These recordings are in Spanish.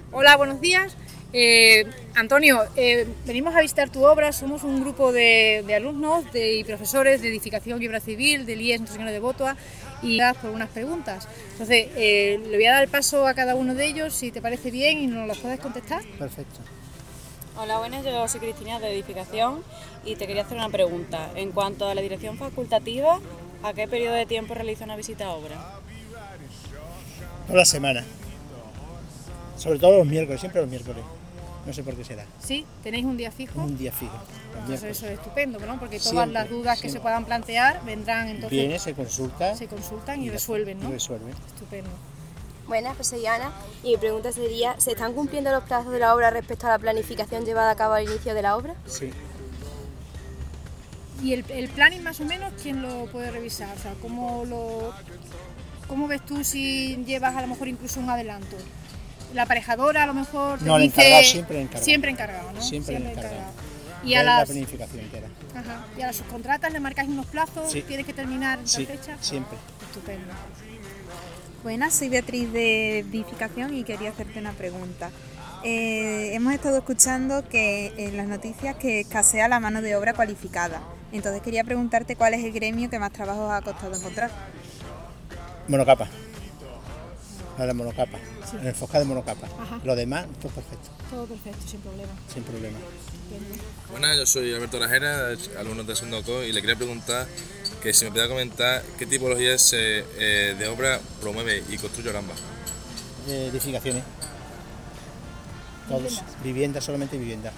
Hola, buenos días. Antonio, venimos a visitar tu obra, somos un grupo de alumnos y profesores de edificación y obra civil del IES Nuestra Señora de Botoa y por unas preguntas. Entonces, le voy a dar el paso a cada uno de ellos, si te parece bien y nos las puedes contestar. Perfecto. Hola, buenas, yo soy Cristina de Edificación y te quería hacer una pregunta. En cuanto a la dirección facultativa, ¿a qué periodo de tiempo realiza una visita a obra? Toda la semana. Sobre todo los miércoles, siempre los miércoles. No sé por qué será. ¿Sí? ¿Tenéis un día fijo? Un día fijo. Entonces eso es estupendo, ¿no? Porque todas Siempre, las dudas que siempre. se puedan plantear vendrán entonces. Viene, se consulta. Se consultan y resuelven, ¿no? Y resuelven. Estupendo. Buenas, pues soy Ana y mi pregunta sería, ¿se están cumpliendo los plazos de la obra respecto a la planificación llevada a cabo al inicio de la obra? Sí. ¿Y el planning más o menos quién lo puede revisar? O sea, ¿cómo ves tú si llevas a lo mejor incluso un adelanto? La aparejadora a lo mejor te No, el dice... encargado, siempre el encargado. Siempre encargado, ¿no? Siempre el encargado. Y a la las... planificación entera. Ajá. ¿Y a las subcontratas le marcáis unos plazos? Sí. ¿Tienes que terminar en tal Sí, fecha? siempre. Estupendo. Buenas, soy Beatriz de Edificación y quería hacerte una pregunta. Hemos estado escuchando que en las noticias que escasea la mano de obra cualificada. Entonces quería preguntarte cuál es el gremio que más trabajo os ha costado encontrar. Monocapa. La monocapa. Sí. El enfoscado de monocapa. Ajá. Lo demás, todo perfecto. Todo perfecto, sin problema. Sin problema. Estupendo. Buenas, yo soy Alberto Rajera, alumno de segundo CO, y le quería preguntar que si me podía comentar qué tipologías de obra promueve y construye Oramba. Edificaciones. Todos. Vivienda, solamente vivienda.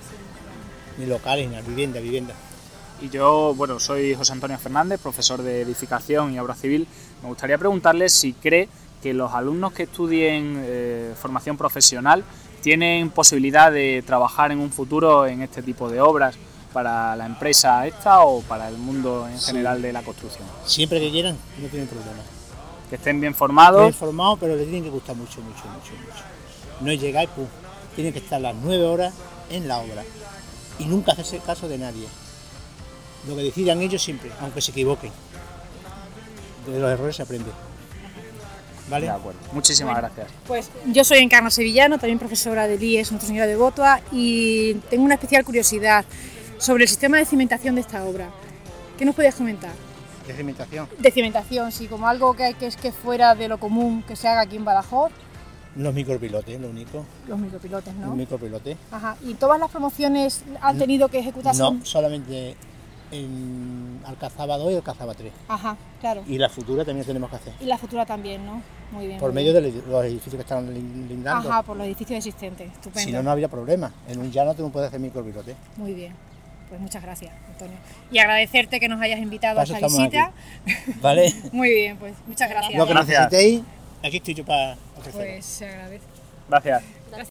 Ni locales, ni vivienda. Y yo, bueno, soy José Antonio Fernández, profesor de Edificación y Obra Civil. Me gustaría preguntarle si cree que los alumnos que estudien formación profesional tienen posibilidad de trabajar en un futuro en este tipo de obras para la empresa esta o para el mundo en general de la construcción. Siempre que quieran, no tienen problema. Que estén bien formados. Bien formados, pero les tienen que gustar mucho. No es llegar y pum. Tienen que estar las 9 horas en la obra y nunca hacerse caso de nadie. Lo que decidan ellos siempre, aunque se equivoquen. De los errores se aprende. ¿Vale? De acuerdo. Muchísimas gracias. Pues yo soy Encarna Sevillano, también profesora del IES Nuestra Señora de Botoa, y tengo una especial curiosidad sobre el sistema de cimentación de esta obra. ¿Qué nos podías comentar? De cimentación. De cimentación, sí, como algo que es que fuera de lo común que se haga aquí en Badajoz. Los micropilotes, lo único. Los micropilotes, ¿no? Los micropilotes. Ajá. ¿Y todas las promociones han tenido que ejecutarse? No, solamente en Alcazaba 2 y Alcazaba 3. Ajá, claro. Y la futura también tenemos que hacer. Y la futura también, ¿no? Muy bien. Por muy medio bien. de los edificios que están lindando. Ajá, por los edificios existentes. Estupendo. Si no, no habría problema. En un llano tú no puedes hacer micropilotes. Muy bien. Pues muchas gracias, Antonio. Y agradecerte que nos hayas invitado a Para esta eso estamos visita. aquí. ¿Vale? Muy bien, pues muchas gracias. Lo que Gracias. necesitéis, aquí estoy yo para ofreceros. Pues se agradece. Gracias.